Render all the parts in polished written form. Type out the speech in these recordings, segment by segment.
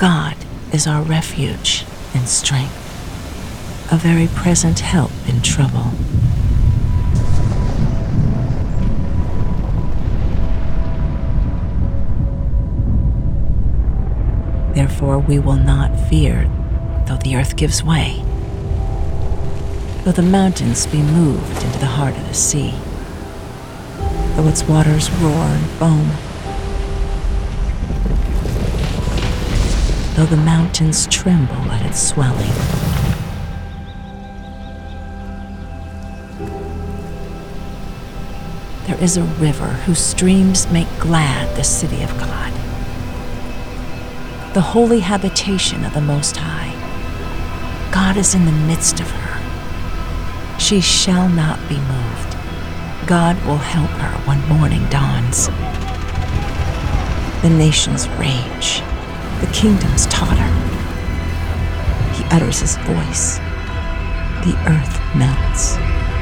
God is our refuge and strength, a very present help in trouble. Therefore we will not fear, though the earth gives way, though the mountains be moved into the heart of the sea, though its waters roar and foam, though the mountains tremble at its swelling. There is a river whose streams make glad the city of God, the holy habitation of the Most High. God is in the midst of her. She shall not be moved. God will help her when morning dawns. The nations rage, the kingdoms totter. He utters his voice. The earth melts.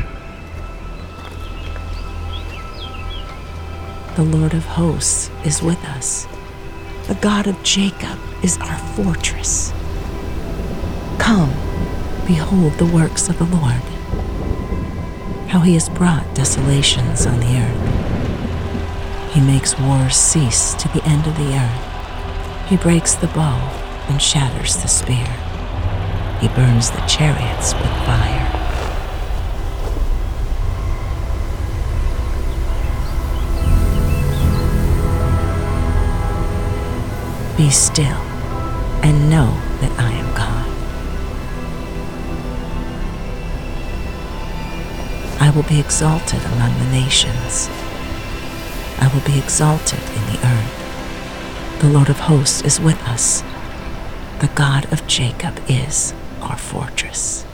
The Lord of hosts is with us. The God of Jacob is our fortress. Come, behold the works of the Lord, how he has brought desolations on the earth. He makes wars cease to the end of the earth. He breaks the bow and shatters the spear. He burns the chariots with fire. Be still and know that I am God. I will be exalted among the nations. I will be exalted in the earth. The Lord of hosts is with us. The God of Jacob is our fortress.